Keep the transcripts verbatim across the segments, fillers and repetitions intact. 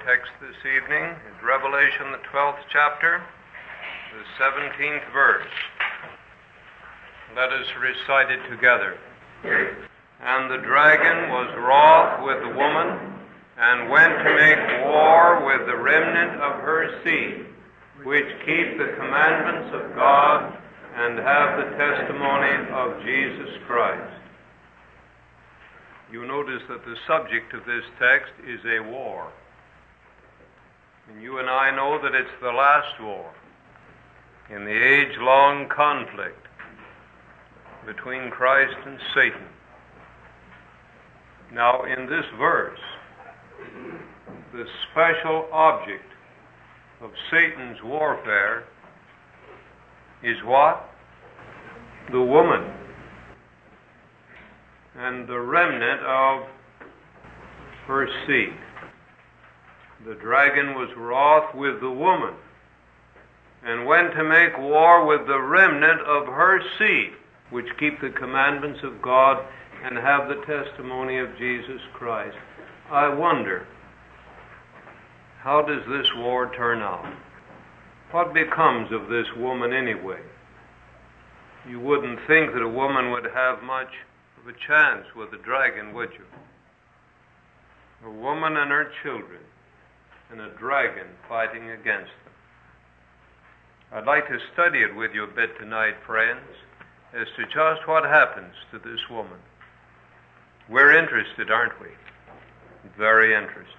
text this evening is Revelation, the twelfth chapter, the seventeenth verse. Let us recite it together. And the dragon was wroth with the woman, and went to make war with the remnant of her seed, which keep the commandments of God, and have the testimony of Jesus Christ. You notice that the subject of this text is a war. And you and I know that it's the last war in the age-long conflict between Christ and Satan. Now, in this verse, the special object of Satan's warfare is what? The woman and the remnant of her seed. The dragon was wroth with the woman and went to make war with the remnant of her seed, which keep the commandments of God and have the testimony of Jesus Christ. I wonder, how does this war turn out? What becomes of this woman anyway? You wouldn't think that a woman would have much of a chance with the dragon, would you? A woman and her children, and a dragon fighting against them. I'd like to study it with you a bit tonight, friends, as to just what happens to this woman. We're interested, aren't we? Very interested.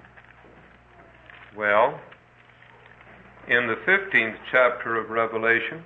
Well, in the fifteenth chapter of Revelation,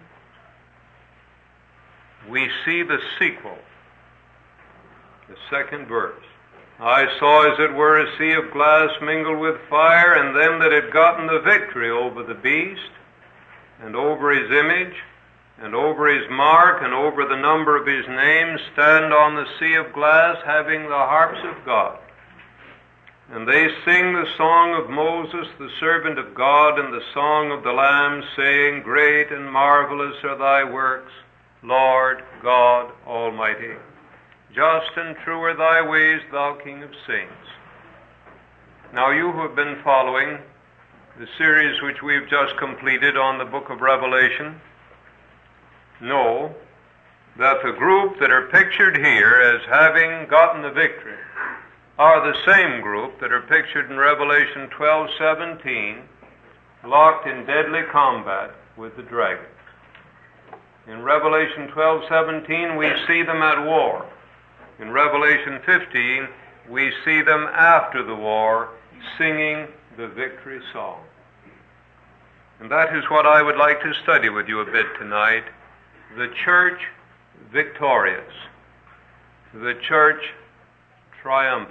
we see the sequel, the second verse. I saw as it were a sea of glass mingled with fire, and them that had gotten the victory over the beast, and over his image, and over his mark, and over the number of his name, stand on the sea of glass, having the harps of God. And they sing the song of Moses, the servant of God, and the song of the Lamb, saying, Great and marvelous are thy works, Lord God Almighty. Just and true are thy ways, thou King of saints. Now you who have been following the series which we've just completed on the book of Revelation know that the group that are pictured here as having gotten the victory are the same group that are pictured in Revelation twelve seventeen, locked in deadly combat with the dragon. In Revelation twelve seventeen, we see them at war. In Revelation fifteen, we see them after the war singing the victory song. And that is what I would like to study with you a bit tonight. The church victorious. The church triumphant.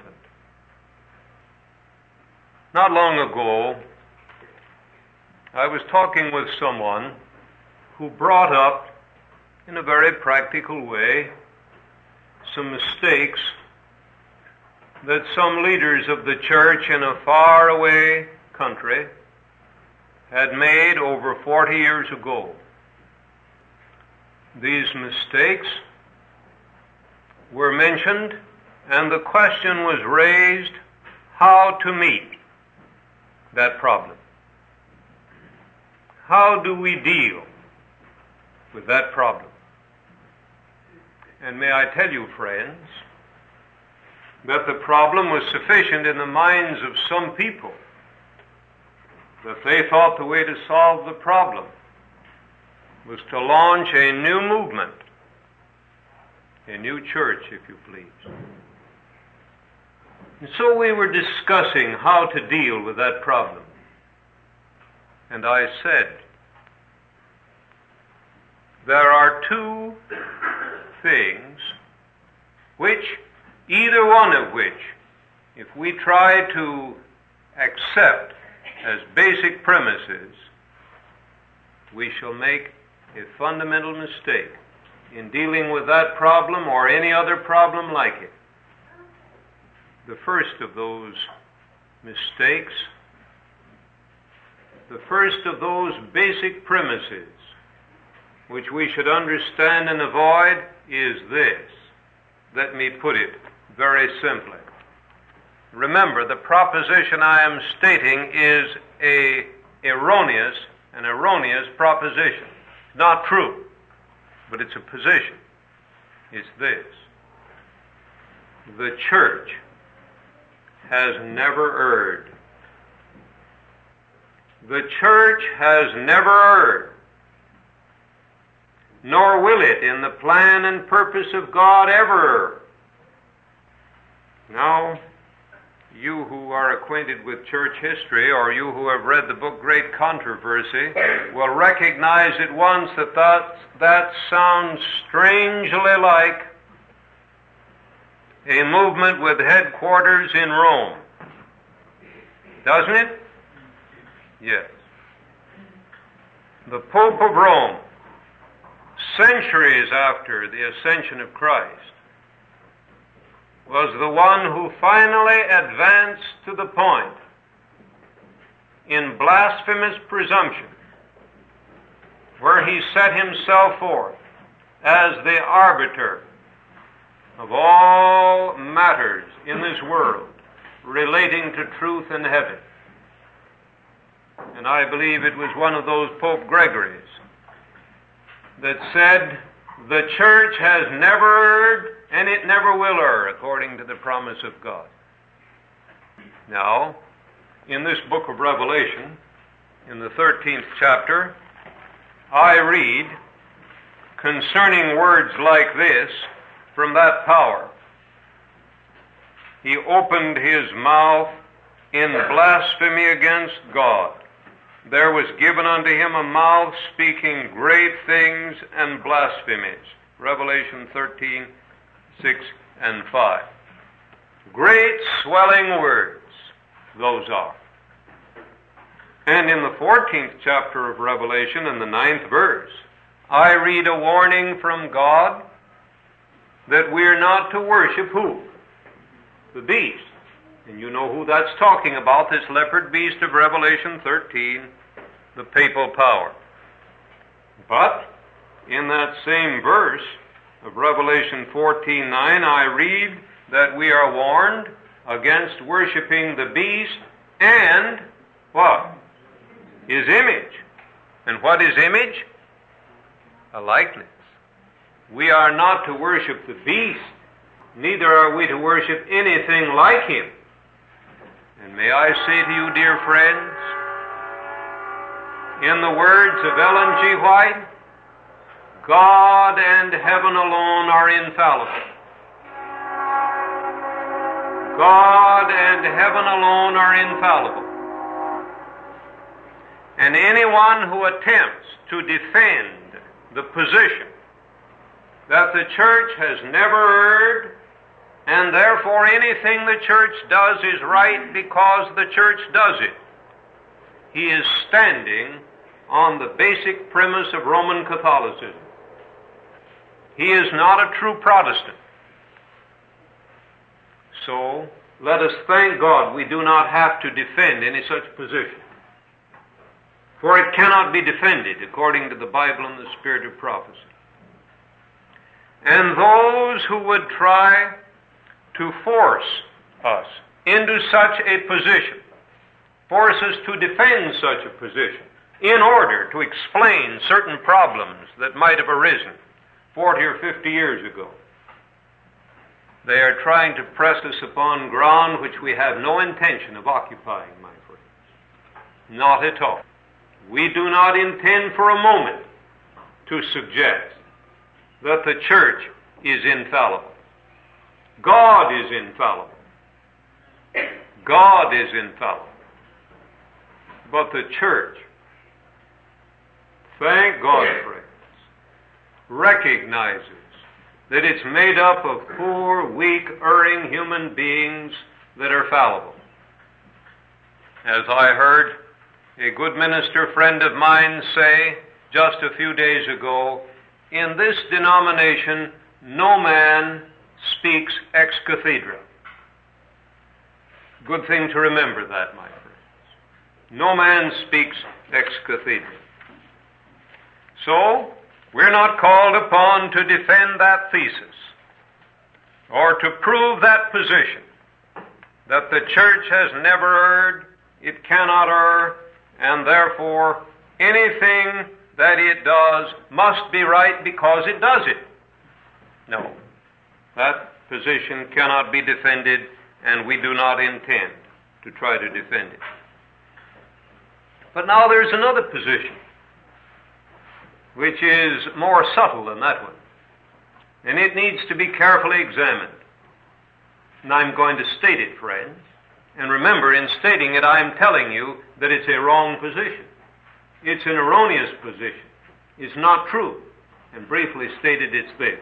Not long ago, I was talking with someone who brought up, in a very practical way, some mistakes that some leaders of the church in a faraway country had made over forty years ago. These mistakes were mentioned, and the question was raised how to meet that problem. How do we deal with that problem? And may I tell you, friends, that the problem was sufficient in the minds of some people, that they thought the way to solve the problem was to launch a new movement, a new church, if you please. And so we were discussing how to deal with that problem. And I said, there are two things which, either one of which, if we try to accept as basic premises, we shall make a fundamental mistake in dealing with that problem or any other problem like it. The first of those mistakes, the first of those basic premises which we should understand and avoid is this. Let me put it very simply. remember, the proposition I am stating is a erroneous, an erroneous proposition. It's not true, but it's a position. It's this: the church has never erred. The church has never erred, nor will it in the plan and purpose of God ever err. Now, you who are acquainted with church history, or you who have read the book Great Controversy, will recognize at once that that, that sounds strangely like a movement with headquarters in Rome. Doesn't it? Yes. The Pope of Rome, centuries after the ascension of Christ, was the one who finally advanced to the point in blasphemous presumption, where he set himself forth as the arbiter of all matters in this world relating to truth and heaven. And I believe it was one of those Pope Gregory's that said, the church has never erred, and it never will err, according to the promise of God. Now, in this book of Revelation, in the thirteenth chapter, I read concerning words like this from that power: he opened his mouth in blasphemy against God. There was given unto him a mouth speaking great things and blasphemies. Revelation thirteen, six and five. Great swelling words, those are. And in the fourteenth chapter of Revelation, in the ninth verse, I read a warning from God that we're not to worship who? The beast. And you know who that's talking about, this leopard beast of Revelation thirteen, the papal power. But in that same verse of Revelation fourteen nine, I read that we are warned against worshiping the beast and what? His image. And what is image? A likeness. We are not to worship the beast, neither are we to worship anything like him. And may I say to you, dear friends, in the words of Ellen G. White, God and heaven alone are infallible. God and heaven alone are infallible. And anyone who attempts to defend the position that the church has never erred, and therefore anything the church does is right because the church does it, he is standing on the basic premise of Roman Catholicism. He is not a true Protestant. So, let us thank God we do not have to defend any such position. For it cannot be defended according to the Bible and the spirit of prophecy. And those who would try to force us into such a position, force us to defend such a position, in order to explain certain problems that might have arisen forty or fifty years ago, they are trying to press us upon ground which we have no intention of occupying, my friends. Not at all. We do not intend for a moment to suggest that the church is infallible. God is infallible. God is infallible. But the church, thank God, friends, recognizes that it's made up of poor, weak, erring human beings that are fallible. As I heard a good minister friend of mine say just a few days ago, in this denomination, no man speaks ex cathedra. Good thing to remember that, my friends. No man speaks ex cathedra. So, we're not called upon to defend that thesis or to prove that position. that the church has never erred, it cannot err, and therefore anything that it does must be right because it does it. No, that position cannot be defended, and we do not intend to try to defend it. But now there's another position, which is more subtle than that one, and it needs to be carefully examined. And I'm going to state it, friends. And remember, in stating it, I'm telling you that it's a wrong position. It's an erroneous position. It's not true. And briefly stated, it's this.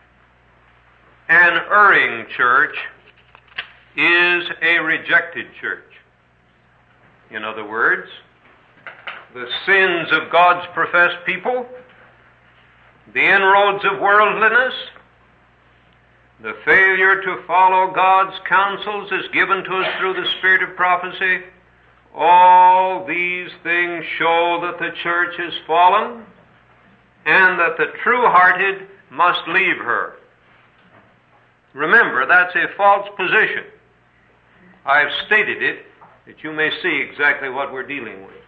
An erring church is a rejected church. In other words, the sins of God's professed people, the inroads of worldliness, the failure to follow God's counsels as given to us through the spirit of prophecy, all these things show that the church has fallen and that the true-hearted must leave her. Remember, that's a false position. I've stated it that you may see exactly what we're dealing with.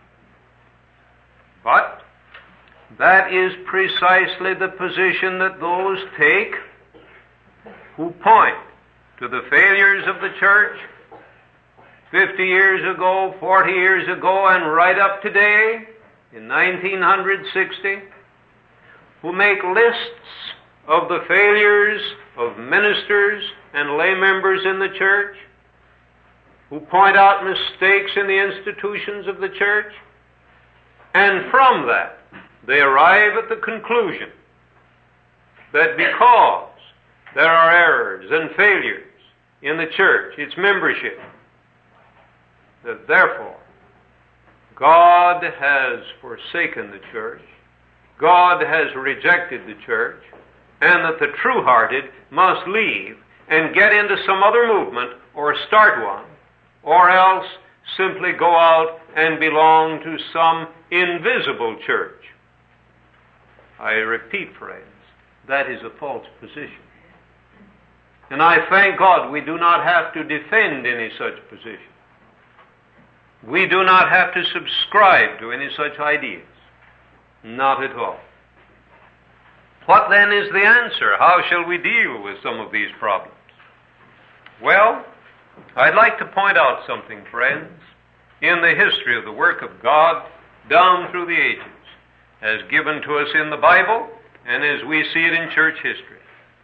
But that is precisely the position that those take who point to the failures of the church fifty years ago, forty years ago, and right up today in nineteen sixty, who make lists of the failures of ministers and lay members in the church, who point out mistakes in the institutions of the church, and from that they arrive at the conclusion that because there are errors and failures in the church, its membership, that therefore God has forsaken the church, God has rejected the church, and that the true-hearted must leave and get into some other movement or start one, or else simply go out and belong to some invisible church. I repeat, friends, that is a false position. And I thank God we do not have to defend any such position. We do not have to subscribe to any such ideas. Not at all. What then is the answer? How shall we deal with some of these problems? Well, I'd like to point out something, friends, in the history of the work of God down through the ages, as given to us in the Bible and as we see it in church history.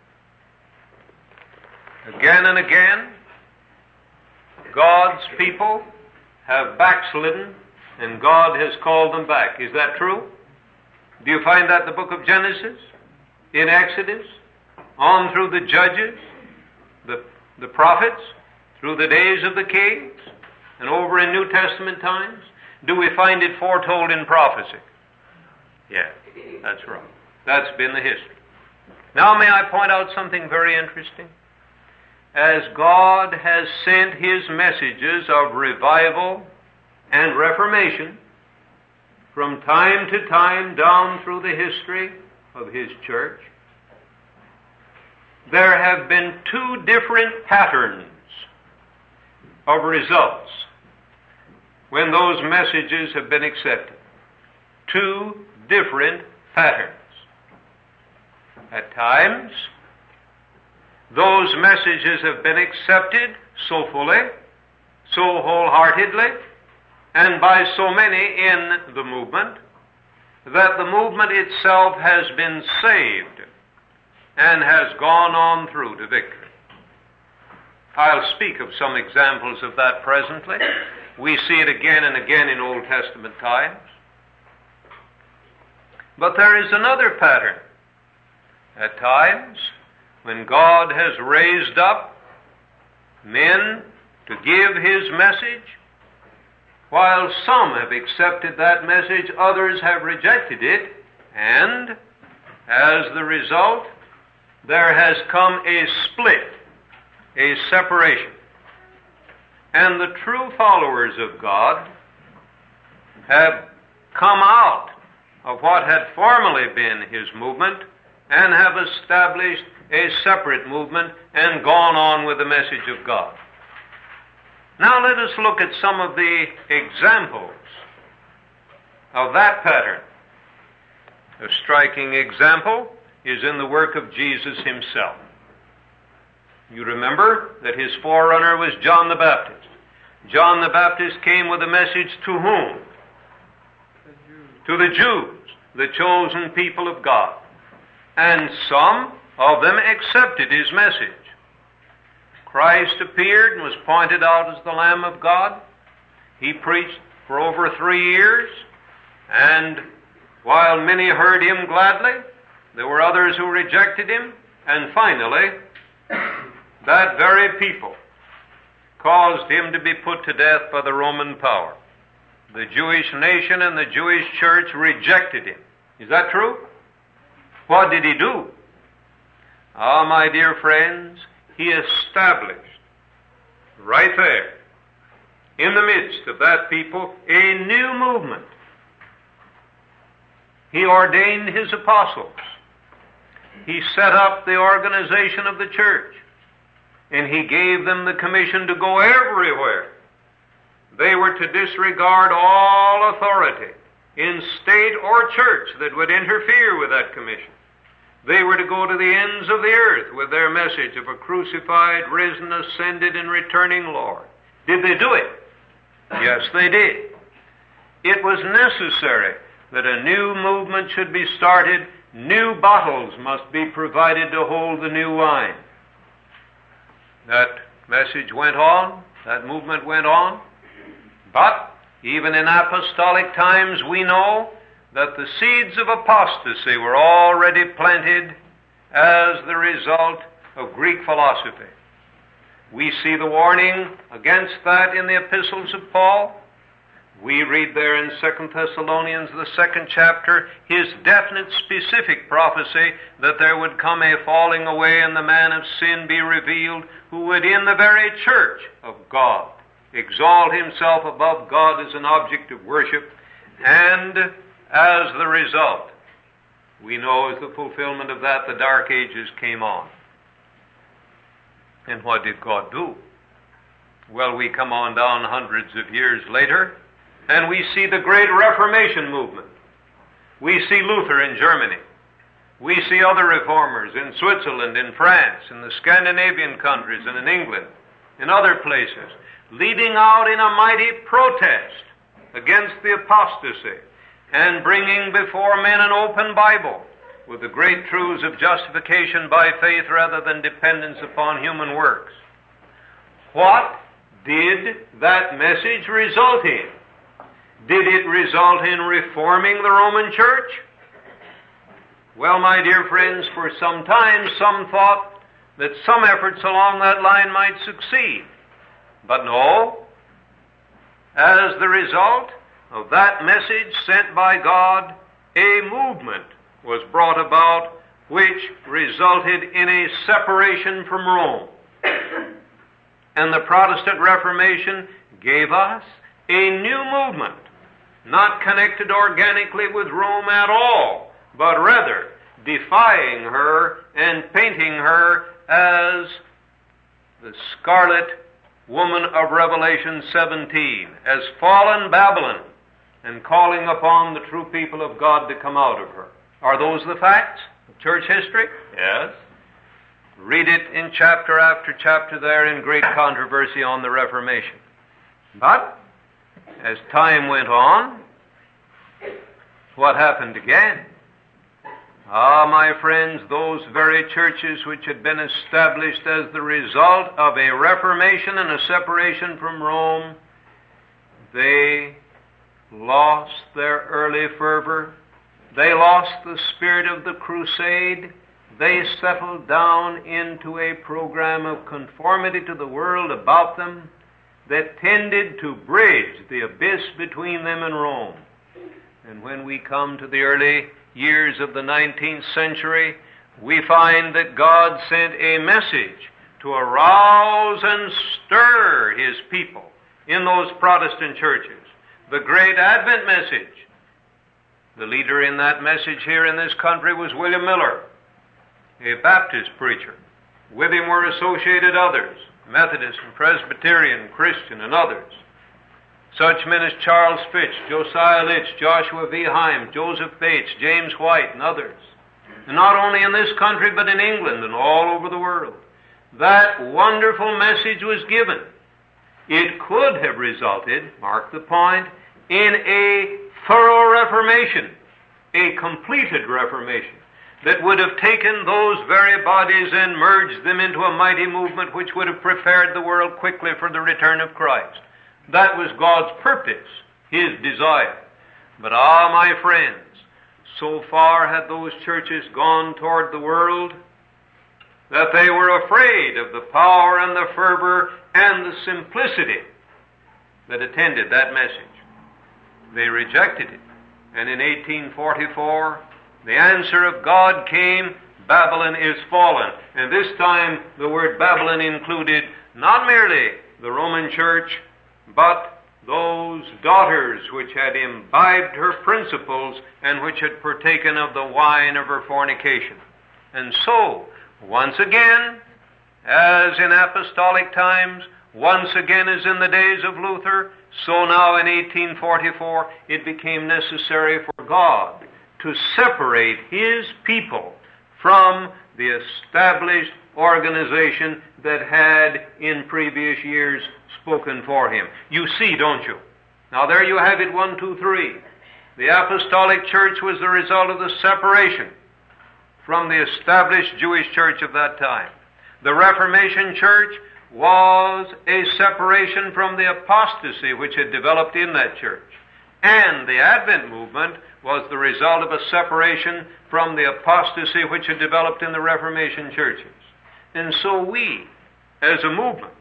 Again and again, God's people have backslidden, and God has called them back. Is that true? Do you find that in the book of Genesis, in Exodus, on through the judges, the, the prophets, through the days of the kings, and over in New Testament times? Do we find it foretold in prophecy? Yeah, that's right. That's been the history. Now may I point out something very interesting? As God has sent His messages of revival and reformation from time to time down through the history of His church, there have been two different patterns of results when those messages have been accepted. Two different patterns. At times, those messages have been accepted so fully, so wholeheartedly, and by so many in the movement, that the movement itself has been saved and has gone on through to victory. I'll speak of some examples of that presently. We see it again and again in Old Testament times. But there is another pattern. At times, when God has raised up men to give His message, while some have accepted that message, others have rejected it, and as the result, there has come a split, a separation. And the true followers of God have come out of what had formerly been His movement and have established a separate movement and gone on with the message of God. Now let us look at some of the examples of that pattern. A striking example is in the work of Jesus himself. You remember that his forerunner was John the Baptist. John the Baptist came with a message to whom? To the Jews, the chosen people of God. And some of them accepted his message. Christ appeared and was pointed out as the Lamb of God. He preached for over three years, and while many heard him gladly, there were others who rejected him, and finally, that very people caused him to be put to death by the Roman power. The Jewish nation and the Jewish church rejected him. Is that true? What did he do? Ah, my dear friends, he established right there, in the midst of that people, a new movement. He ordained his apostles. He set up the organization of the church, and he gave them the commission to go everywhere. They were to disregard all authority in state or church that would interfere with that commission. They were to go to the ends of the earth with their message of a crucified, risen, ascended, and returning Lord. Did they do it? Yes, they did. It was necessary that a new movement should be started. New bottles must be provided to hold the new wine. That message went on, that movement went on, but even in apostolic times we know that the seeds of apostasy were already planted as the result of Greek philosophy. We see the warning against that in the epistles of Paul. We read there in Second Thessalonians, the second chapter, his definite, specific prophecy that there would come a falling away and the man of sin be revealed, who would in the very church of God exalt himself above God as an object of worship, and as the result, we know as the fulfillment of that, the Dark Ages came on. And what did God do? Well, we come on down hundreds of years later, and we see the great Reformation movement. We see Luther in Germany. We see other reformers in Switzerland, in France, in the Scandinavian countries, and in England, in other places, leading out in a mighty protest against the apostasy and bringing before men an open Bible with the great truths of justification by faith rather than dependence upon human works. What did that message result in? Did it result in reforming the Roman Church? Well, my dear friends, for some time some thought that some efforts along that line might succeed. But no. As the result of that message sent by God, a movement was brought about which resulted in a separation from Rome. And the Protestant Reformation gave us a new movement, not connected organically with Rome at all, but rather defying her and painting her as the scarlet woman of Revelation seventeen, as fallen Babylon, and calling upon the true people of God to come out of her. Are those the facts of church history? Yes. Read it in chapter after chapter there in great controversy on the Reformation. But as time went on, what happened again? Ah, my friends, those very churches which had been established as the result of a reformation and a separation from Rome, they lost their early fervor. They lost the spirit of the crusade. They settled down into a program of conformity to the world about them that tended to bridge the abyss between them and Rome. And when we come to the early years of the nineteenth century, we find that God sent a message to arouse and stir His people in those Protestant churches. The great Advent message. The leader in that message here in this country was William Miller, a Baptist preacher. With him were associated others, Methodist and Presbyterian, Christian, and others. Such men as Charles Fitch, Josiah Litch, Joshua V. Himes, Joseph Bates, James White, and others. And not only in this country, but in England and all over the world. That wonderful message was given. It could have resulted, mark the point, in a thorough reformation, a completed reformation, that would have taken those very bodies and merged them into a mighty movement which would have prepared the world quickly for the return of Christ. That was God's purpose, His desire. But ah, my friends, so far had those churches gone toward the world that they were afraid of the power and the fervor and the simplicity that attended that message. They rejected it. And in eighteen forty-four, the answer of God came, Babylon is fallen. And this time the word Babylon included not merely the Roman Church, but those daughters which had imbibed her principles and which had partaken of the wine of her fornication. And so, once again, as in apostolic times, once again as in the days of Luther, so now in eighteen forty-four, it became necessary for God to separate His people from the established organization that had in previous years spoken for Him. You see, don't you? Now there you have it, one, two, three. The apostolic church was the result of the separation from the established Jewish church of that time. The Reformation church was a separation from the apostasy which had developed in that church. And the Advent movement was the result of a separation from the apostasy which had developed in the Reformation churches. And so we, as a movement,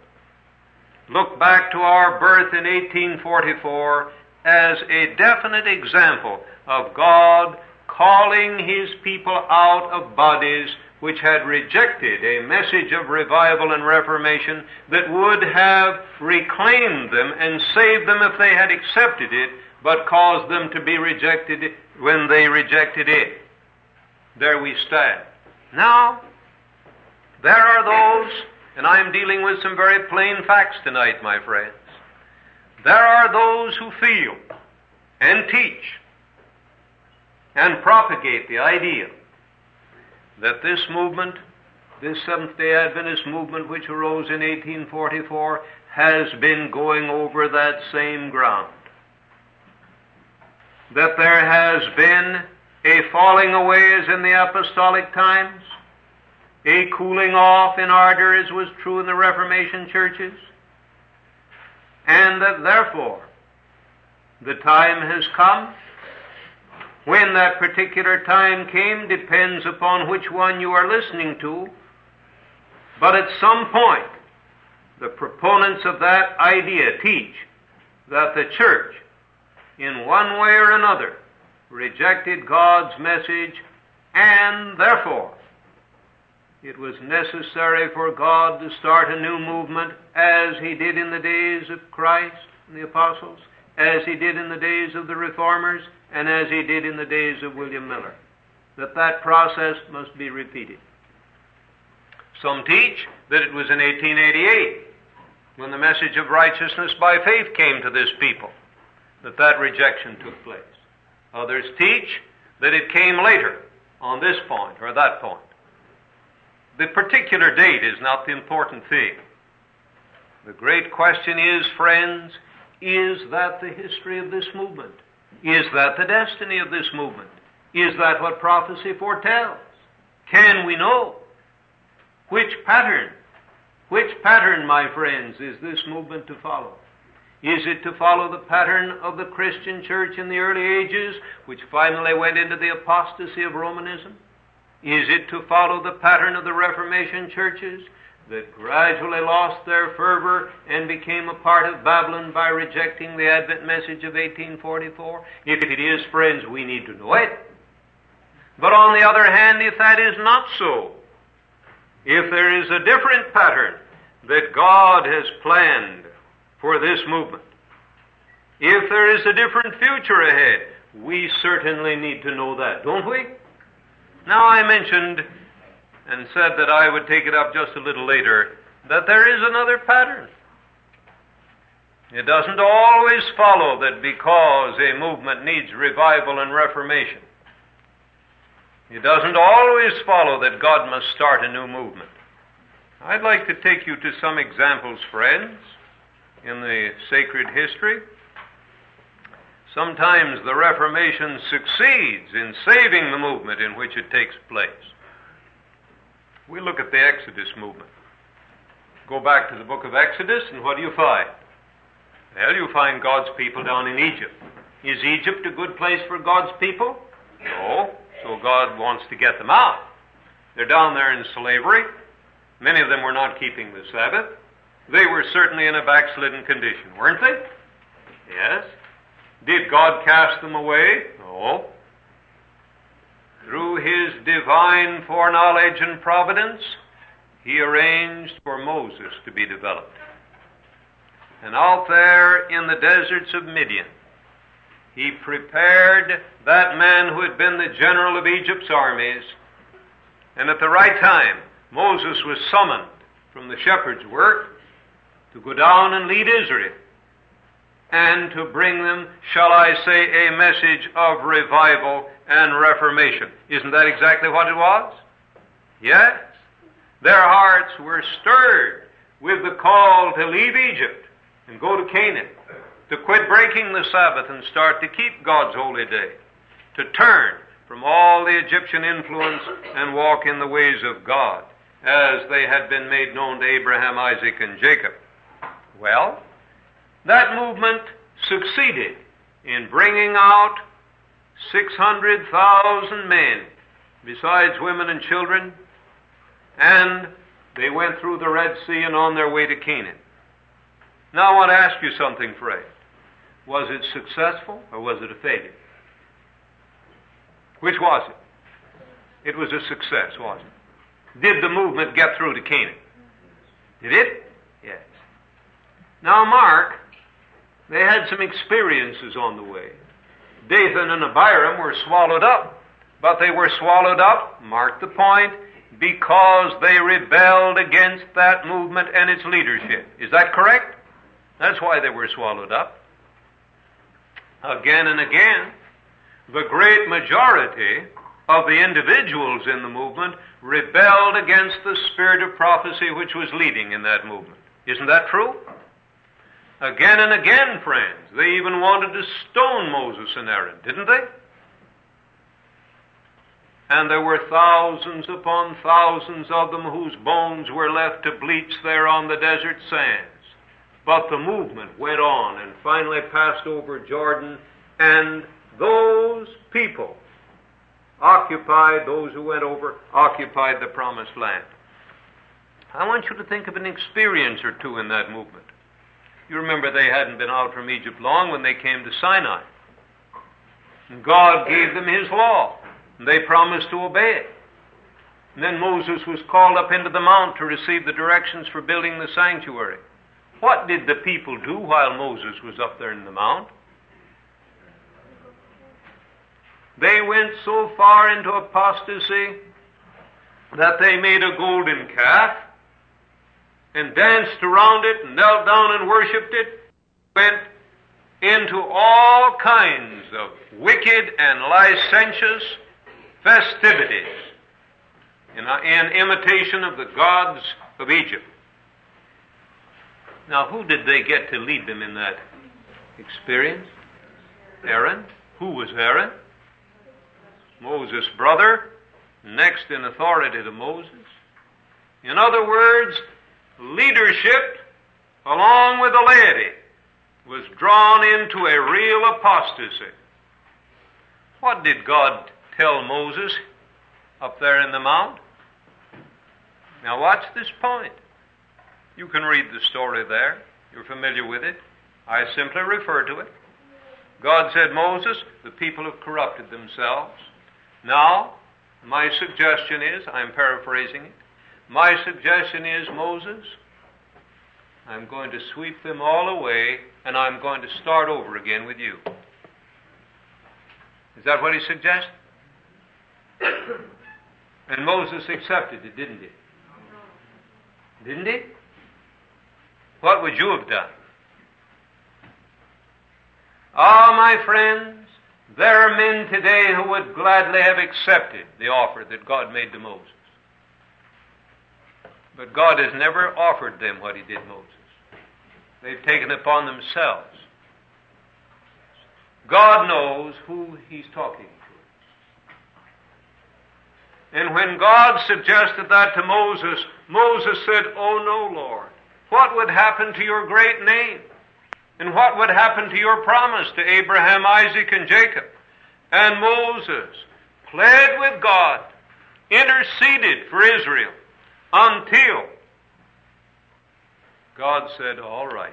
look back to our birth in eighteen forty-four as a definite example of God calling His people out of bodies which had rejected a message of revival and reformation that would have reclaimed them and saved them if they had accepted it, but caused them to be rejected when they rejected it. There we stand. Now, there are those, and I am dealing with some very plain facts tonight, my friends. There are those who feel and teach and propagate the idea that this movement, this Seventh-day Adventist movement which arose in eighteen forty-four, has been going over that same ground. That there has been a falling away as in the apostolic times, a cooling off in ardor as was true in the Reformation churches, and that therefore the time has come. When that particular time came depends upon which one you are listening to, but at some point the proponents of that idea teach that the church, in one way or another, rejected God's message, and therefore it was necessary for God to start a new movement, as He did in the days of Christ and the apostles, as He did in the days of the Reformers, and as He did in the days of William Miller. That that process must be repeated. Some teach that it was in eighteen eighty-eight, when the message of righteousness by faith came to this people, that that rejection took place. Others teach that it came later, on this point or that point. The particular date is not the important thing. The great question is, friends, is that the history of this movement? Is that the destiny of this movement? Is that what prophecy foretells? Can we know? Which pattern, which pattern, my friends, is this movement to follow? Is it to follow the pattern of the Christian church in the early ages, which finally went into the apostasy of Romanism? Is it to follow the pattern of the Reformation churches that gradually lost their fervor and became a part of Babylon by rejecting the Advent message of eighteen forty-four? If it is, friends, we need to know it. But on the other hand, if that is not so, if there is a different pattern that God has planned for this movement, if there is a different future ahead, we certainly need to know that, don't we? Now, I mentioned and said that I would take it up just a little later, that there is another pattern. It doesn't always follow that because a movement needs revival and reformation, it doesn't always follow that God must start a new movement. I'd like to take you to some examples, friends, in the sacred history. Sometimes the Reformation succeeds in saving the movement in which it takes place. We look at the Exodus movement. Go back to the book of Exodus, and what do you find? Well, you find God's people down in Egypt. Is Egypt a good place for God's people? No. So God wants to get them out. They're down there in slavery. Many of them were not keeping the Sabbath. They were certainly in a backslidden condition, weren't they? Yes. Did God cast them away? No. Through His divine foreknowledge and providence, He arranged for Moses to be developed. And out there in the deserts of Midian, He prepared that man who had been the general of Egypt's armies, and at the right time, Moses was summoned from the shepherd's work to go down and lead Israel and to bring them, shall I say, a message of revival and reformation. Isn't that exactly what it was? Yes. Their hearts were stirred with the call to leave Egypt and go to Canaan, to quit breaking the Sabbath and start to keep God's holy day, to turn from all the Egyptian influence and walk in the ways of God, as they had been made known to Abraham, Isaac, and Jacob. Well, that movement succeeded in bringing out six hundred thousand men, besides women and children, and they went through the Red Sea and on their way to Canaan. Now I want to ask you something, Fred. Was it successful or was it a failure? Which was it? It was a success, wasn't it? Did the movement get through to Canaan? Did it? Yes. Now mark, they had some experiences on the way. Dathan and Abiram were swallowed up, but they were swallowed up, mark the point, because they rebelled against that movement and its leadership. Is that correct? That's why they were swallowed up. Again and again, the great majority of the individuals in the movement rebelled against the spirit of prophecy which was leading in that movement. Isn't that true? Again and again, friends, they even wanted to stone Moses and Aaron, didn't they? And there were thousands upon thousands of them whose bones were left to bleach there on the desert sands. But the movement went on and finally passed over Jordan, and those people occupied, those who went over, occupied the promised land. I want you to think of an experience or two in that movement. You remember they hadn't been out from Egypt long when they came to Sinai. And God gave them His law, and they promised to obey it. And then Moses was called up into the mount to receive the directions for building the sanctuary. What did the people do while Moses was up there in the mount? They went so far into apostasy that they made a golden calf and danced around it and knelt down and worshipped it, went into all kinds of wicked and licentious festivities in, in imitation of the gods of Egypt. Now, who did they get to lead them in that experience? Aaron. Who was Aaron? Moses' brother, next in authority to Moses. In other words, leadership, along with the laity, was drawn into a real apostasy. What did God tell Moses up there in the mount? Now watch this point. You can read the story there. You're familiar with it. I simply refer to it. God said, Moses, the people have corrupted themselves. Now, my suggestion is, I'm paraphrasing it, my suggestion is, Moses, I'm going to sweep them all away, and I'm going to start over again with you. Is that what he suggested? And Moses accepted it, didn't he? Didn't he? What would you have done? Ah, my friends, there are men today who would gladly have accepted the offer that God made to Moses. But God has never offered them what he did Moses. They've taken it upon themselves. God knows who he's talking to. And when God suggested that to Moses, Moses said, "Oh no, Lord, what would happen to your great name? And what would happen to your promise to Abraham, Isaac, and Jacob?" And Moses pled with God, interceded for Israel, until God said, "All right,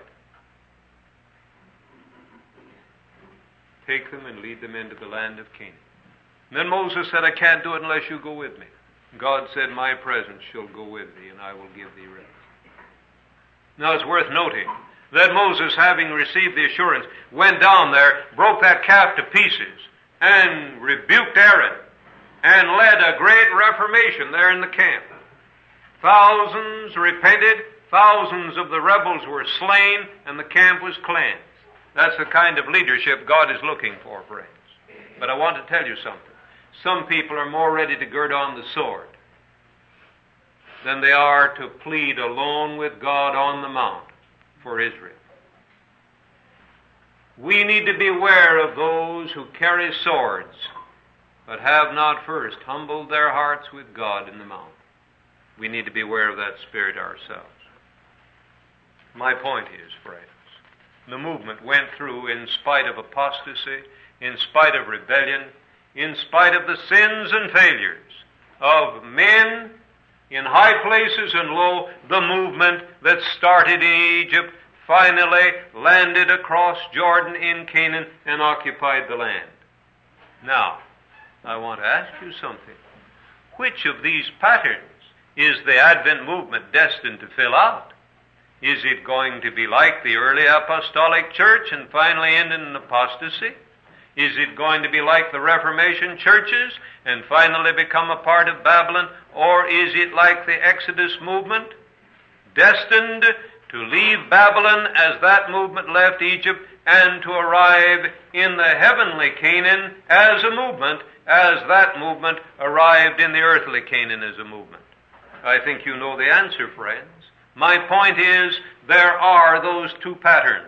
take them and lead them into the land of Canaan." And then Moses said, "I can't do it unless you go with me." God said, "My presence shall go with thee, and I will give thee rest." Now it's worth noting that Moses, having received the assurance, went down there, broke that calf to pieces, and rebuked Aaron, and led a great reformation there in the camp. Thousands repented, thousands of the rebels were slain, and the camp was cleansed. That's the kind of leadership God is looking for, friends. But I want to tell you something. Some people are more ready to gird on the sword than they are to plead alone with God on the mount for Israel. We need to beware of those who carry swords, but have not first humbled their hearts with God in the mount. We need to beware of that spirit ourselves. My point is, friends, the movement went through in spite of apostasy, in spite of rebellion, in spite of the sins and failures of men in high places and low. The movement that started in Egypt finally landed across Jordan in Canaan and occupied the land. Now, I want to ask you something. Which of these patterns is the Advent movement destined to fill out? Is it going to be like the early apostolic church and finally end in apostasy? Is it going to be like the Reformation churches and finally become a part of Babylon? Or is it like the Exodus movement, destined to leave Babylon as that movement left Egypt and to arrive in the heavenly Canaan as a movement, as that movement arrived in the earthly Canaan as a movement? I think you know the answer, friends. My point is, there are those two patterns.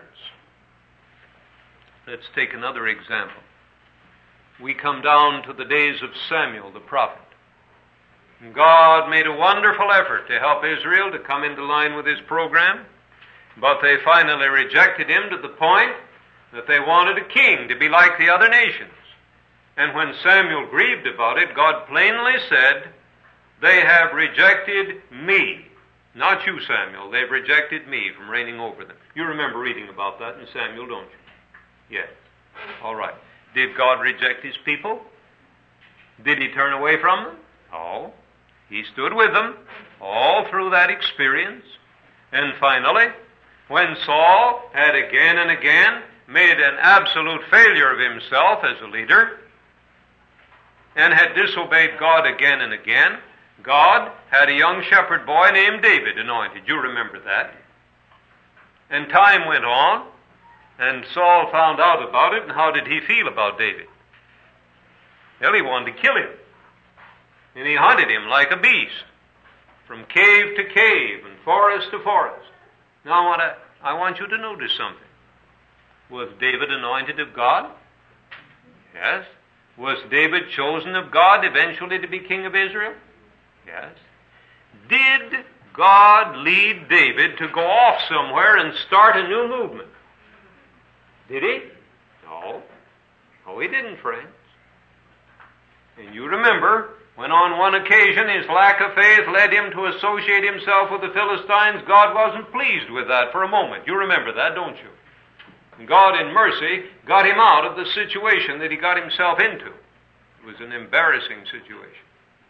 Let's take another example. We come down to the days of Samuel the prophet. God made a wonderful effort to help Israel to come into line with his program, but they finally rejected him to the point that they wanted a king to be like the other nations. And when Samuel grieved about it, God plainly said, "They have rejected me." Not you, Samuel. They've rejected me from reigning over them. You remember reading about that in Samuel, don't you? Yes. All right. Did God reject his people? Did he turn away from them? No. He stood with them all through that experience. And finally, when Saul had again and again made an absolute failure of himself as a leader and had disobeyed God again and again, God had a young shepherd boy named David anointed. You remember that. And time went on, and Saul found out about it, and how did he feel about David? Well, he wanted to kill him. And he hunted him like a beast, from cave to cave and forest to forest. Now, I want, to, I want you to notice something. Was David anointed of God? Yes. Was David chosen of God eventually to be king of Israel? Yes. Did God lead David to go off somewhere and start a new movement? Did he? No. No, he didn't, friends. And you remember, when on one occasion his lack of faith led him to associate himself with the Philistines, God wasn't pleased with that for a moment. You remember that, don't you? And God, in mercy, got him out of the situation that he got himself into. It was an embarrassing situation.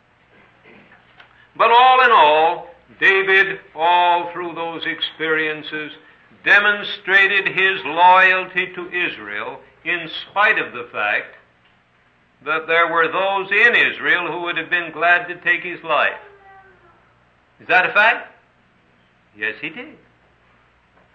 But all in all, David, all through those experiences, demonstrated his loyalty to Israel in spite of the fact that there were those in Israel who would have been glad to take his life. Is that a fact? Yes, he did.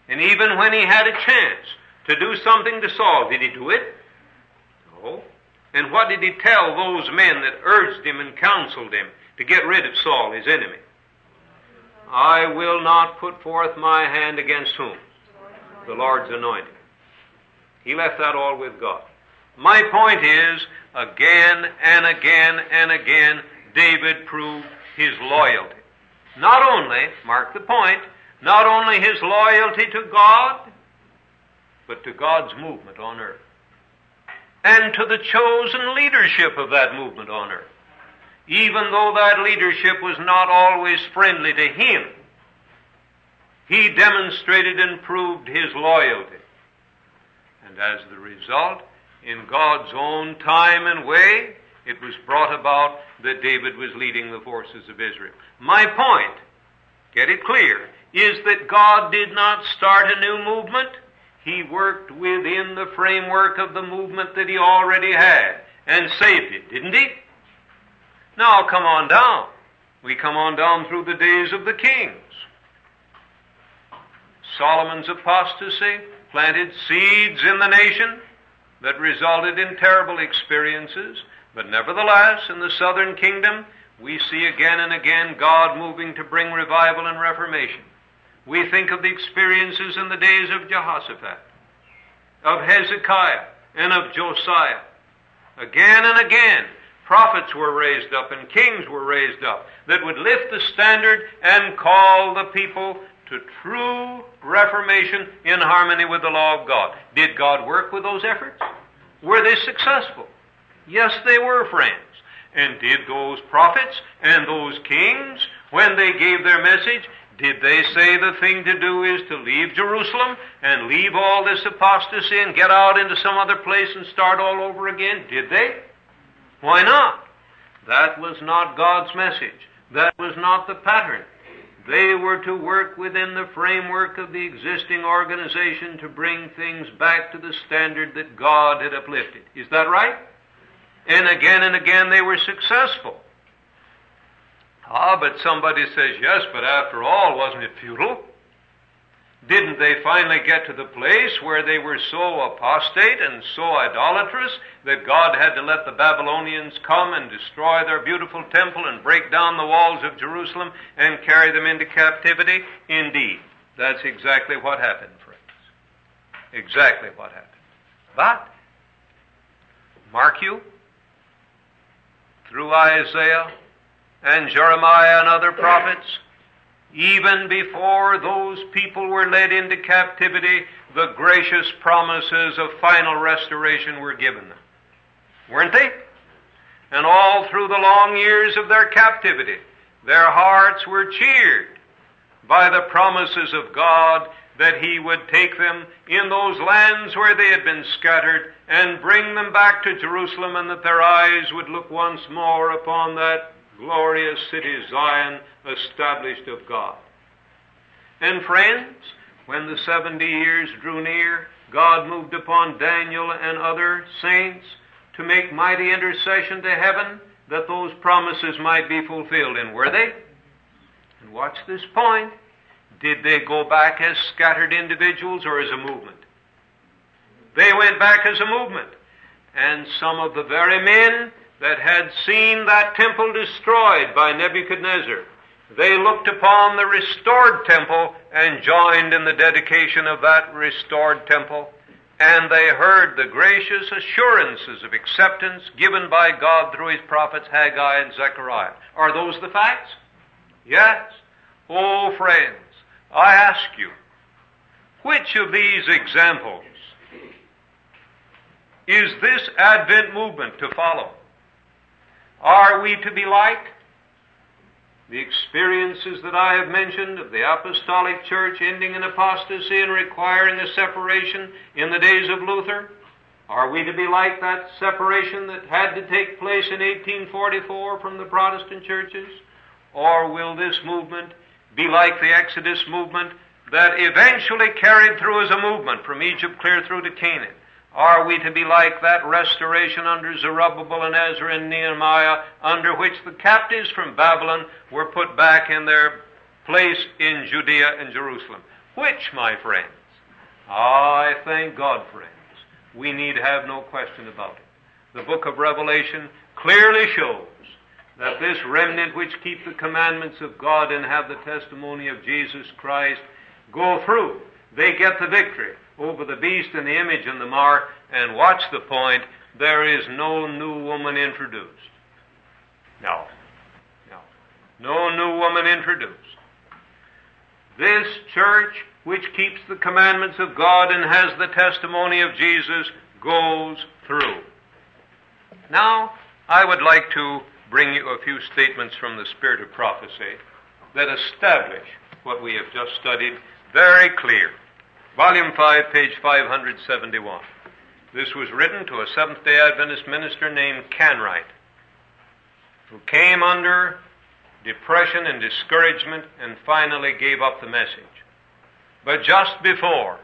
And even when he had a chance to do something to Saul, did he do it? No. And what did he tell those men that urged him and counseled him to get rid of Saul, his enemy? I will not put forth my hand against whom? The Lord's anointed. He left that all with God. My point is, again and again and again, David proved his loyalty. Not only, mark the point, not only his loyalty to God, but to God's movement on earth, and to the chosen leadership of that movement on earth. Even though that leadership was not always friendly to him, he demonstrated and proved his loyalty. And as the result, in God's own time and way, it was brought about that David was leading the forces of Israel. My point, get it clear, is that God did not start a new movement. He worked within the framework of the movement that he already had and saved it, didn't he? Now come on down. We come on down through the days of the kings. Solomon's apostasy planted seeds in the nation that resulted in terrible experiences. But nevertheless, in the southern kingdom, we see again and again God moving to bring revival and reformation. We think of the experiences in the days of Jehoshaphat, of Hezekiah, and of Josiah. Again and again, prophets were raised up and kings were raised up that would lift the standard and call the people to true reformation in harmony with the law of God. Did God work with those efforts? Were they successful? Yes, they were, friends. And did those prophets and those kings, when they gave their message, did they say the thing to do is to leave Jerusalem and leave all this apostasy and get out into some other place and start all over again? Did they? Why not? That was not God's message. That was not the pattern. They were to work within the framework of the existing organization to bring things back to the standard that God had uplifted. Is that right? And again and again they were successful. Ah, but somebody says, yes, but after all, wasn't it futile? Didn't they finally get to the place where they were so apostate and so idolatrous that God had to let the Babylonians come and destroy their beautiful temple and break down the walls of Jerusalem and carry them into captivity? Indeed, that's exactly what happened, friends. Exactly what happened. But, mark you, through Isaiah and Jeremiah and other prophets, even before those people were led into captivity, the gracious promises of final restoration were given them. Weren't they? And all through the long years of their captivity, their hearts were cheered by the promises of God that He would take them in those lands where they had been scattered and bring them back to Jerusalem, and that their eyes would look once more upon that glorious city Zion, established of God. And friends, when the seventy years drew near, God moved upon Daniel and other saints to make mighty intercession to heaven that those promises might be fulfilled. And were they? And watch this point. Did they go back as scattered individuals or as a movement? They went back as a movement. And some of the very men that had seen that temple destroyed by Nebuchadnezzar, they looked upon the restored temple and joined in the dedication of that restored temple, and they heard the gracious assurances of acceptance given by God through His prophets Haggai and Zechariah. Are those the facts? Yes. Oh, friends, I ask you, which of these examples is this Advent movement to follow? Are we to be like the experiences that I have mentioned of the apostolic church ending in apostasy and requiring a separation in the days of Luther? Are we to be like that separation that had to take place in eighteen forty-four from the Protestant churches? Or will this movement be like the Exodus movement that eventually carried through as a movement from Egypt clear through to Canaan? Are we to be like that restoration under Zerubbabel and Ezra and Nehemiah, under which the captives from Babylon were put back in their place in Judea and Jerusalem? Which, my friends? I thank God, friends. We need have no question about it. The book of Revelation clearly shows that this remnant which keep the commandments of God and have the testimony of Jesus Christ go through. They get the victory over the beast and the image and the mark, and watch the point, there is no new woman introduced. No. No. No new woman introduced. This church which keeps the commandments of God and has the testimony of Jesus goes through. Now, I would like to bring you a few statements from the Spirit of Prophecy that establish what we have just studied very clear. Volume five, page five hundred seventy-one. This was written to a Seventh-day Adventist minister named Canright, who came under depression and discouragement and finally gave up the message. But just before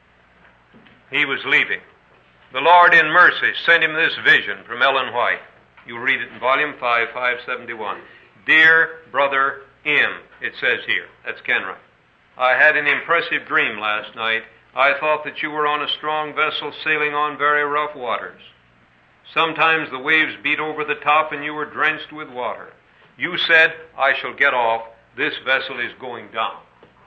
he was leaving, the Lord in mercy sent him this vision from Ellen White. You read it in Volume five, five seventy-one. Dear Brother M, it says here. That's Kenright. I had an impressive dream last night. I thought that you were on a strong vessel sailing on very rough waters. Sometimes the waves beat over the top and you were drenched with water. You said, I shall get off. This vessel is going down.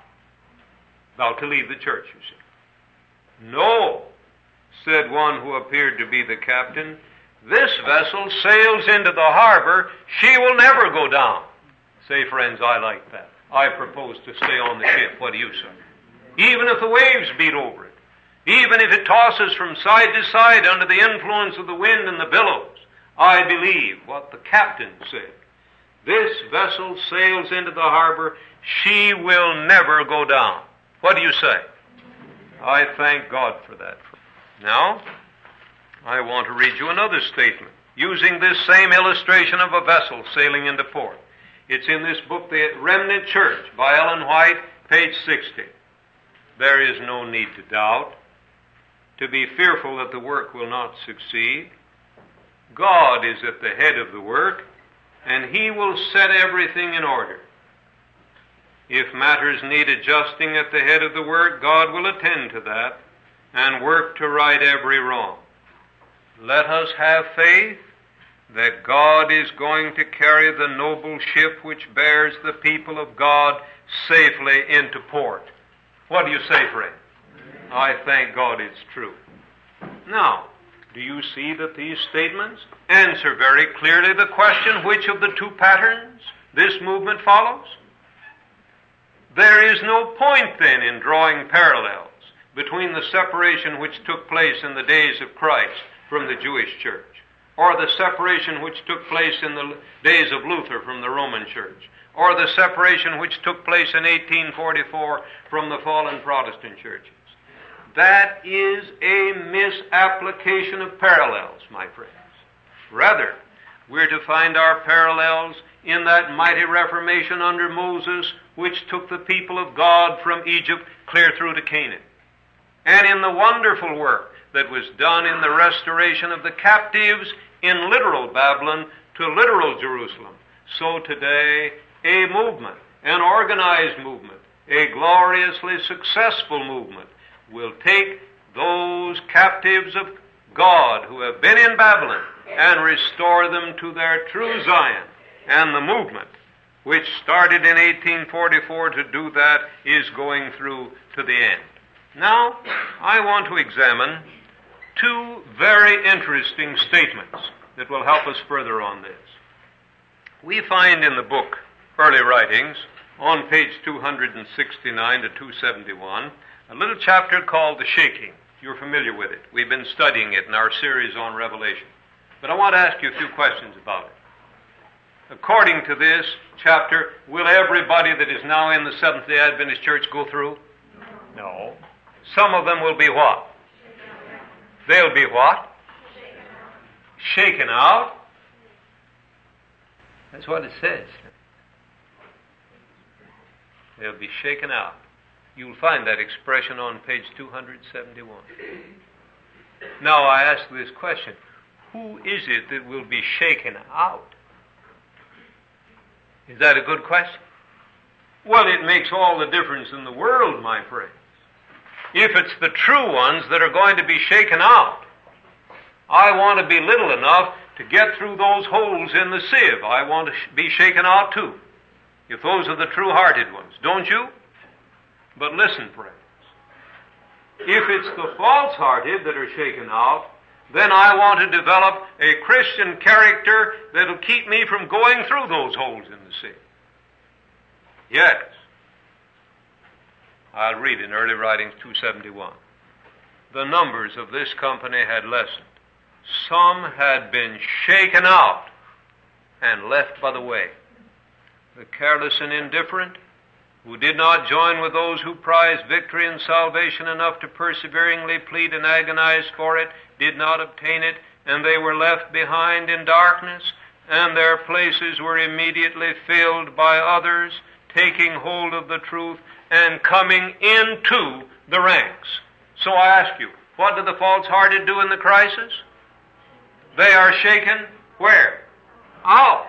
About to leave the church, you see. No, said one who appeared to be the captain. This vessel sails into the harbor. She will never go down. Say, friends, I like that. I propose to stay on the ship. What do you say? Even if the waves beat over it, even if it tosses from side to side under the influence of the wind and the billows, I believe what the captain said. This vessel sails into the harbor. She will never go down. What do you say? I thank God for that. Now, I want to read you another statement using this same illustration of a vessel sailing into port. It's in this book, The Remnant Church, by Ellen White, page sixty. There is no need to doubt, to be fearful that the work will not succeed. God is at the head of the work, and He will set everything in order. If matters need adjusting at the head of the work, God will attend to that and work to right every wrong. Let us have faith that God is going to carry the noble ship which bears the people of God safely into port. What do you say, friend? I thank God it's true. Now, do you see that these statements answer very clearly the question, which of the two patterns this movement follows? There is no point then in drawing parallels between the separation which took place in the days of Christ from the Jewish church, or the separation which took place in the days of Luther from the Roman church, or the separation which took place in eighteen forty-four from the fallen Protestant churches. That is a misapplication of parallels, my friends. Rather, we're to find our parallels in that mighty Reformation under Moses, which took the people of God from Egypt clear through to Canaan, and in the wonderful work that was done in the restoration of the captives in literal Babylon to literal Jerusalem. So today, a movement, an organized movement, a gloriously successful movement, will take those captives of God who have been in Babylon and restore them to their true Zion. And the movement, which started in eighteen forty-four to do that, is going through to the end. Now, I want to examine two very interesting statements that will help us further on this. We find in the book Early Writings, on page two sixty-nine to two seventy-one, a little chapter called The Shaking. You're familiar with it. We've been studying it in our series on Revelation. But I want to ask you a few questions about it. According to this chapter, will everybody that is now in the Seventh-day Adventist Church go through? No. Some of them will be what? They'll be what? Shaken out. That's what it says. They'll be shaken out. You'll find that expression on page two seventy-one. Now I ask this question. Who is it that will be shaken out? Is that a good question? Well, it makes all the difference in the world, my friends. If it's the true ones that are going to be shaken out, I want to be little enough to get through those holes in the sieve. I want to sh- be shaken out too, if those are the true-hearted ones, don't you? But listen, friends, if it's the false-hearted that are shaken out, then I want to develop a Christian character that'll keep me from going through those holes in the sieve. Yes. I'll read in Early Writings two seventy-one. The numbers of this company had lessened. Some had been shaken out and left by the way. The careless and indifferent, who did not join with those who prized victory and salvation enough to perseveringly plead and agonize for it, did not obtain it, and they were left behind in darkness, and their places were immediately filled by others, taking hold of the truth and coming into the ranks. So I ask you, what do the false-hearted do in the crisis? They are shaken where? Out.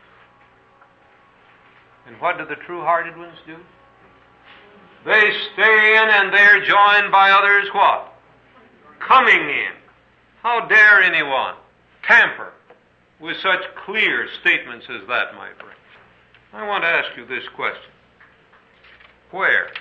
And what do the true-hearted ones do? They stay in and they're joined by others what? Coming in. How dare anyone tamper with such clear statements as that, my friend? I want to ask you this question. Where?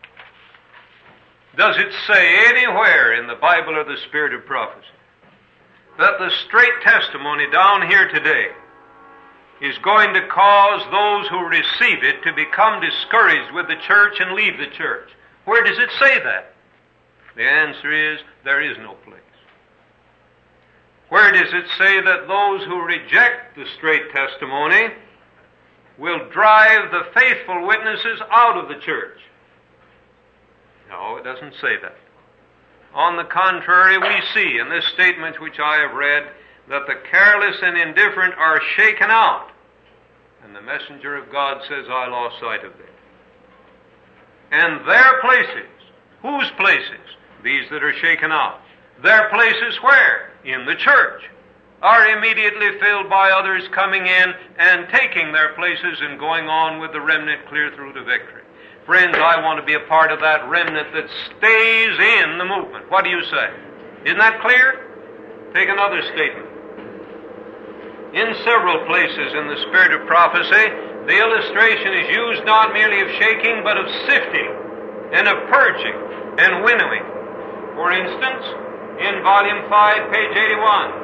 Does it say anywhere in the Bible or the Spirit of prophecy that the straight testimony down here today is going to cause those who receive it to become discouraged with the church and leave the church? Where does it say that? The answer is, there is no place. Where does it say that those who reject the straight testimony will drive the faithful witnesses out of the church? No, it doesn't say that. On the contrary, we see in this statement which I have read that the careless and indifferent are shaken out. And the messenger of God says, I lost sight of them. And their places, whose places? These that are shaken out. Their places where? In the church. Are immediately filled by others coming in and taking their places and going on with the remnant clear through to victory. Friends, I want to be a part of that remnant that stays in the movement. What do you say? Isn't that clear? Take another statement. In several places in the Spirit of prophecy, the illustration is used not merely of shaking, but of sifting and of purging and winnowing. For instance, in Volume five, page eighty-one,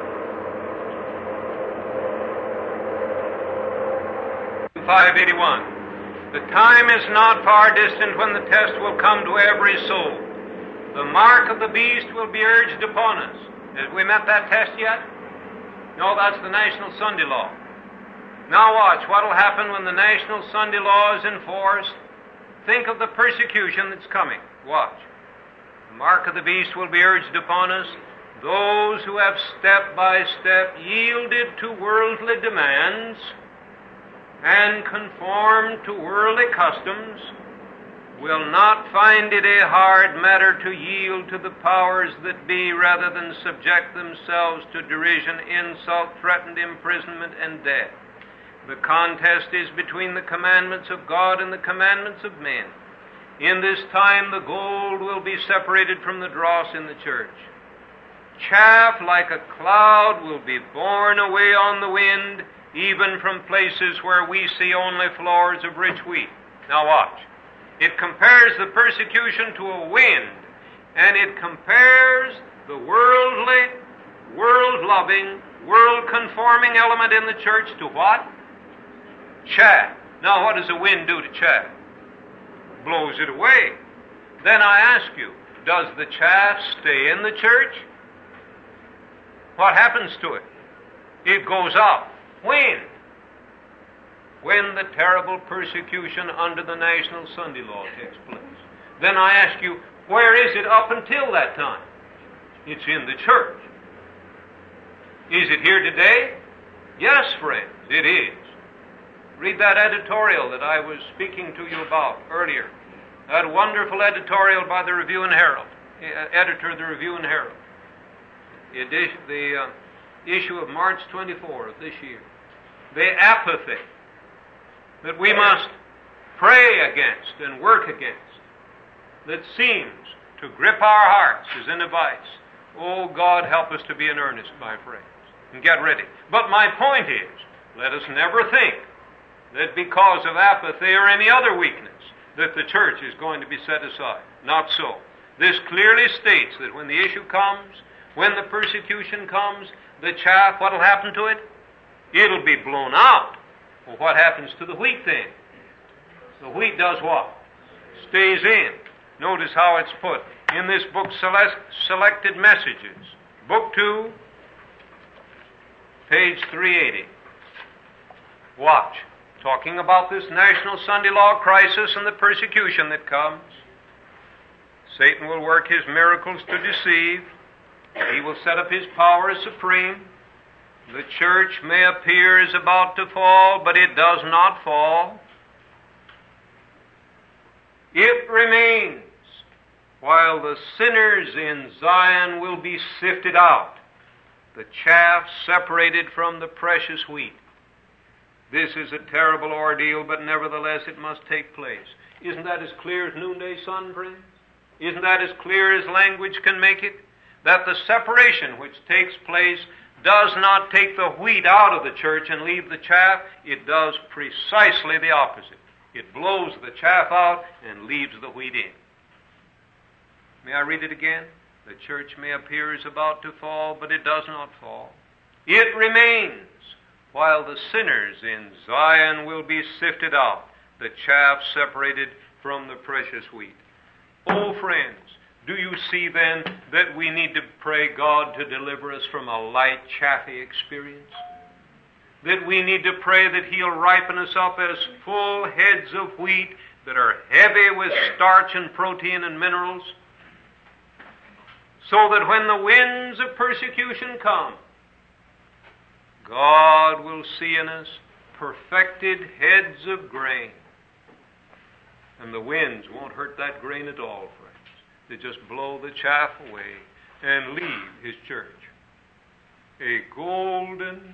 five eighty-one. The time is not far distant when the test will come to every soul. The mark of the beast will be urged upon us. Have we met that test yet? No, that's the National Sunday Law. Now watch what will happen when the National Sunday Law is enforced. Think of the persecution that's coming. Watch. The mark of the beast will be urged upon us. Those who have step by step yielded to worldly demands and conform to worldly customs will not find it a hard matter to yield to the powers that be rather than subject themselves to derision, insult, threatened imprisonment, and death. The contest is between the commandments of God and the commandments of men. In this time the gold will be separated from the dross in the church. Chaff like a cloud will be borne away on the wind, even from places where we see only floors of rich wheat. Now watch. It compares the persecution to a wind, and it compares the worldly, world-loving, world-conforming element in the church to what? Chaff. Now what does the wind do to chaff? Blows it away. Then I ask you, does the chaff stay in the church? What happens to it? It goes up. When? When the terrible persecution under the National Sunday Law takes place. Then I ask you, where is it up until that time? It's in the church. Is it here today? Yes, friends, it is. Read that editorial that I was speaking to you about earlier. That wonderful editorial by the Review and Herald, uh, editor of the Review and Herald. The, edition, the uh, issue of March twenty-fourth of this year. The apathy that we must pray against and work against, that seems to grip our hearts as in a vice. Oh, God, help us to be in earnest, my friends, and get ready. But my point is, let us never think that because of apathy or any other weakness, that the church is going to be set aside. Not so. This clearly states that when the issue comes, when the persecution comes, the chaff, what will happen to it? It'll be blown out. Well, what happens to the wheat then? The wheat does what? Stays in. Notice how it's put in this book, Select, Selected Messages. Book two, page three eighty. Watch. Talking about this national Sunday law crisis and the persecution that comes. Satan will work his miracles to deceive. He will set up his power as supreme. The church may appear as about to fall, but it does not fall. It remains, while the sinners in Zion will be sifted out, the chaff separated from the precious wheat. This is a terrible ordeal, but nevertheless it must take place. Isn't that as clear as noonday sun, friends? Isn't that as clear as language can make it? That the separation which takes place does not take the wheat out of the church and leave the chaff. It does precisely the opposite. It blows the chaff out and leaves the wheat in. May I read it again? The church may appear as about to fall, but it does not fall. It remains, while the sinners in Zion will be sifted out, the chaff separated from the precious wheat. Oh, friends, do you see then that we need to pray God to deliver us from a light, chaffy experience? That we need to pray that He'll ripen us up as full heads of wheat that are heavy with starch and protein and minerals, so that when the winds of persecution come, God will see in us perfected heads of grain. And the winds won't hurt that grain at all, friends. They just blow the chaff away and leave His church a golden,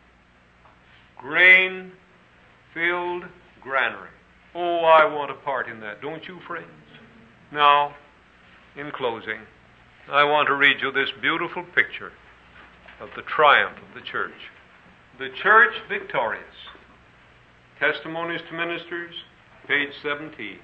grain-filled granary. Oh, I want a part in that, don't you, friends? Now, in closing, I want to read you this beautiful picture of the triumph of the church. The church victorious. Testimonies to Ministers, page seventeen.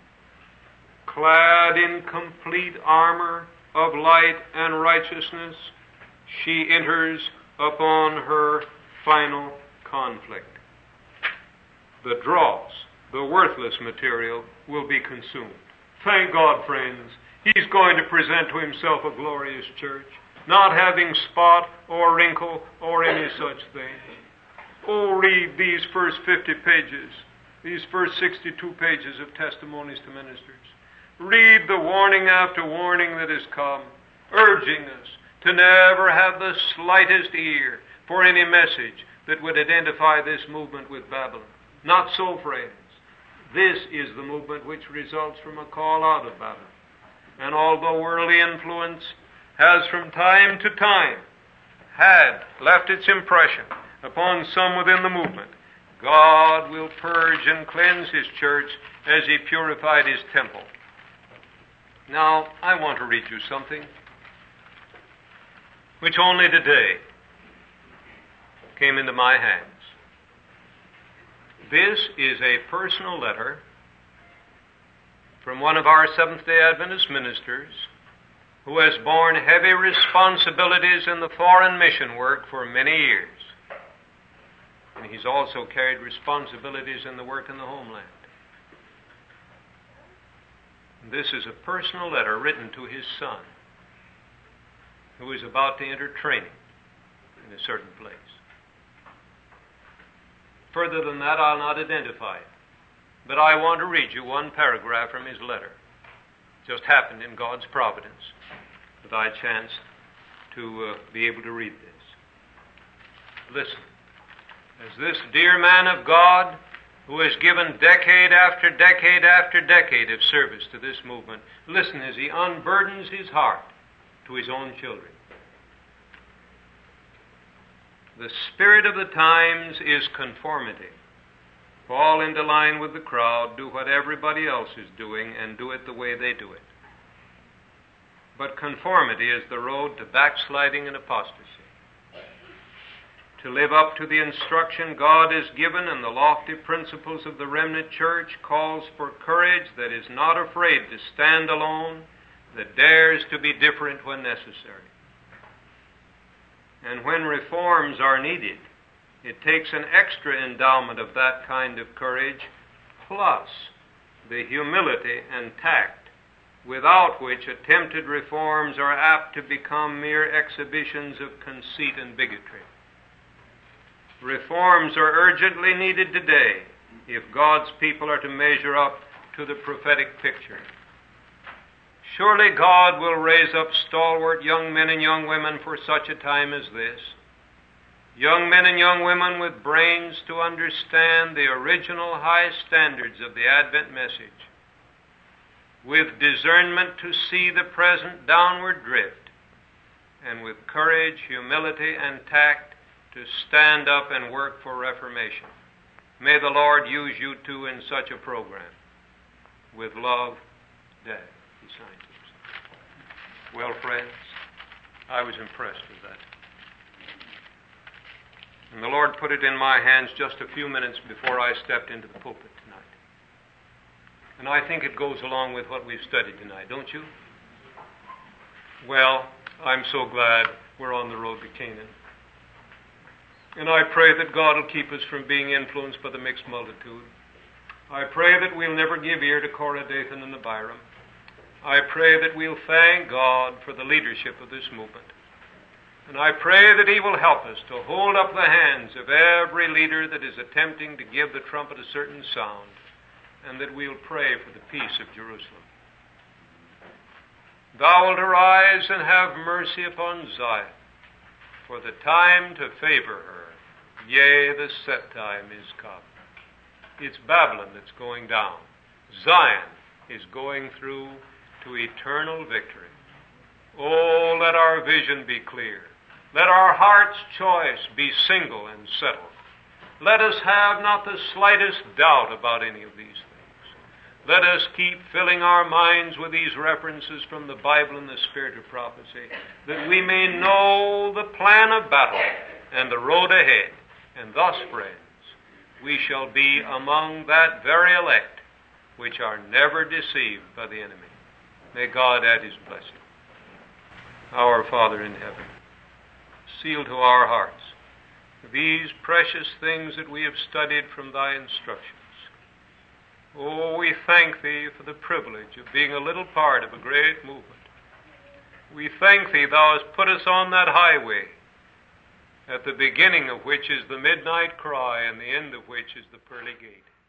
Clad in complete armor of light and righteousness, she enters upon her final conflict. The dross, the worthless material, will be consumed. Thank God, friends, He's going to present to Himself a glorious church, not having spot or wrinkle or any such thing. Oh, read these first fifty pages, these first sixty-two pages of Testimonies to Ministers. Read the warning after warning that has come, urging us to never have the slightest ear for any message that would identify this movement with Babylon. Not so, friends. This is the movement which results from a call out of Babylon. And although worldly influence has from time to time had left its impression upon some within the movement, God will purge and cleanse His church as He purified His temple. Now, I want to read you something which only today came into my hands. This is a personal letter from one of our Seventh-day Adventist ministers who has borne heavy responsibilities in the foreign mission work for many years. And he's also carried responsibilities in the work in the homeland. This is a personal letter written to his son, who is about to enter training in a certain place. Further than that, I'll not identify it. But I want to read you one paragraph from his letter. It just happened in God's providence that I chanced to uh, be able to read this. Listen. As this dear man of God, who has given decade after decade after decade of service to this movement, listen as he unburdens his heart to his own children. The spirit of the times is conformity, fall into line with the crowd, do what everybody else is doing, and do it the way they do it. But conformity is the road to backsliding and apostasy. To live up to the instruction God has given and the lofty principles of the remnant church calls for courage that is not afraid to stand alone, that dares to be different when necessary. And when reforms are needed, it takes an extra endowment of that kind of courage, plus the humility and tact, without which attempted reforms are apt to become mere exhibitions of conceit and bigotry. Reforms are urgently needed today if God's people are to measure up to the prophetic picture. Surely God will raise up stalwart young men and young women for such a time as this. Young men and young women with brains to understand the original high standards of the Advent message, with discernment to see the present downward drift, and with courage, humility, and tact to stand up and work for reformation. May the Lord use you too in such a program. With love, Dad. He signed it. Well, friends, I was impressed with that. And the Lord put it in my hands just a few minutes before I stepped into the pulpit tonight. And I think it goes along with what we've studied tonight, don't you? Well, I'm so glad we're on the road to Canaan. And I pray that God will keep us from being influenced by the mixed multitude. I pray that we'll never give ear to Korah, Dathan, and Abiram. I pray that we'll thank God for the leadership of this movement. And I pray that He will help us to hold up the hands of every leader that is attempting to give the trumpet a certain sound, and that we'll pray for the peace of Jerusalem. Thou wilt arise and have mercy upon Zion, for the time to favor her, yea, the set time is come. It's Babylon that's going down. Zion is going through to eternal victory. Oh, let our vision be clear. Let our heart's choice be single and settled. Let us have not the slightest doubt about any of these things. Let us keep filling our minds with these references from the Bible and the Spirit of prophecy, that we may know the plan of battle and the road ahead. And thus, friends, we shall be among that very elect which are never deceived by the enemy. May God add His blessing. Our Father in heaven, seal to our hearts these precious things that we have studied from Thy instructions. Oh, we thank Thee for the privilege of being a little part of a great movement. We thank Thee Thou hast put us on that highway, at the beginning of which is the midnight cry, and the end of which is the pearly gate.